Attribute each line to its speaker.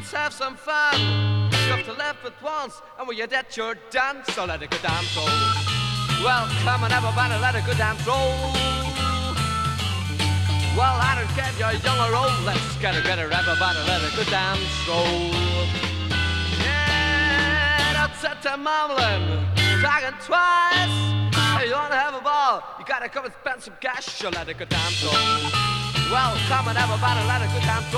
Speaker 1: let's have some fun. You have to live it once, and when you're dead, you're done. So let a good dance roll. Well, come on, everybody, let a good dance roll. Well, I don't care if you're young or old. Let's get together, everybody, let a good dance roll. Yeah, that's it, I'm mumbling, talking twice. Hey, you wanna have a ball? You gotta come and spend some cash. So let a good dance roll. Well, come on, everybody, let a good dance roll.